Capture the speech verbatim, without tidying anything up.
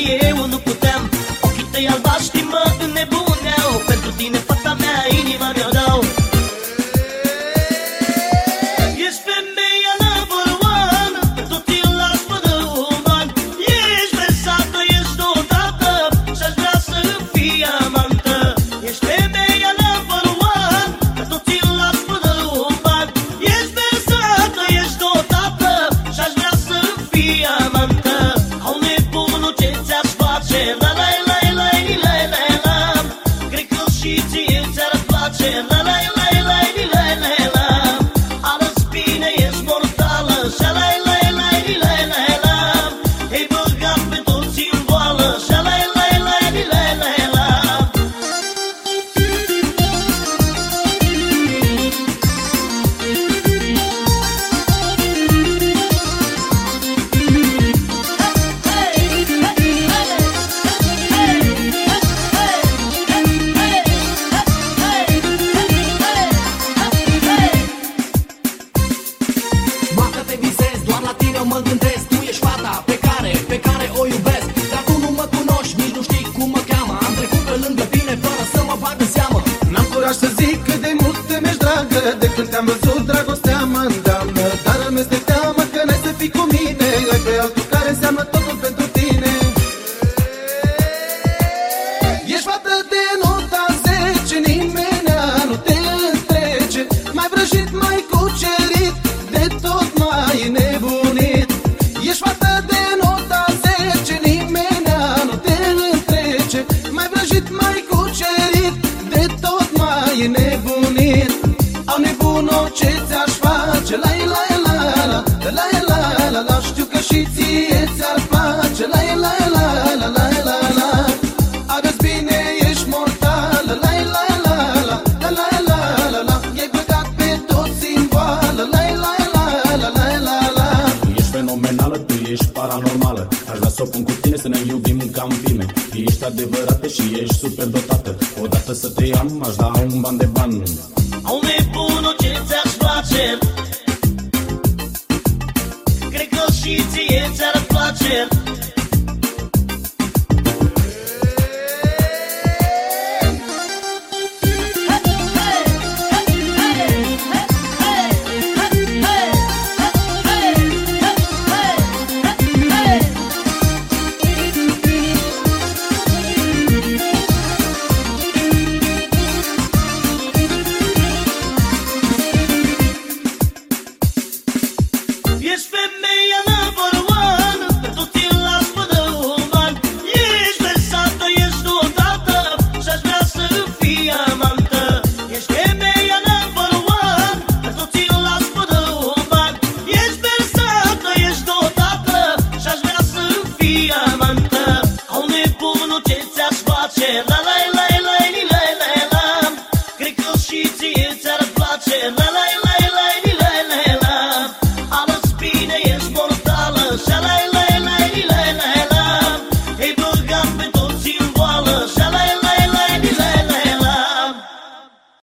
eu nu puteam. Ochii tăi albaștri mă înnebuneau. Pentru tine, fata mea, inima mi-o dau. Ești femeia number one, tot îl las fără un ban. Ești versată, ești dotată și-aș vrea să fii amantă. Ești femeia number one, tot îl las fără un ban. Ești versată, ești dotată și-aș vrea să fii amantă. Au nebunul ce ți-aș face, la la la la la la la. Cred că și ție ți-ar place, la la la la la la la. Arăți bine, ești mortală, și la la la la la la. Ei băgat pe toți în boală, și la la la la la la. Dacă te visezi, doar la tine mă gândesc. Tu ești fata pe care, pe care o iubesc. Dar tu nu mă cunoști, nici nu știi cum mă cheamă. Am trecut pe lângă tine fără să mă bag în seamă. N-am curaj să zic cât de mult te mi-ești dragă. De când te-am văzut, dragostea mă îndeamnă. Dar îmi este teamă că n-ai să fii cu mine. Ai pe altul care înseamnă totul pentru tine. Ești fată de nota zece, nimenea nu te întrece. Mai vrăjit, mai cucerit, de tot mai nebunit. Ești fată de nota zece, nimenea nu te întrece. Mai vrăjit, mai cucerit, de tot mai nebunit. Au nebunul ce ți-aș face, la la la la la la la la. Știu că și ție ți-ar place, la la la la la la la. Arăți bine, ești mortală, la la la la la la la la la. I-ai băgat pe toți în boală, la la la la la la la. Tu ești fenomenală, tu ești paranormală. Aș vrea să o pun cu tine să ne iubim ca în filme. Ești adevărată și ești super dotată. Odată să te am, aș da un ban de bani. Au nebunul ce ți-aș face, cred că și ție ți-ar place.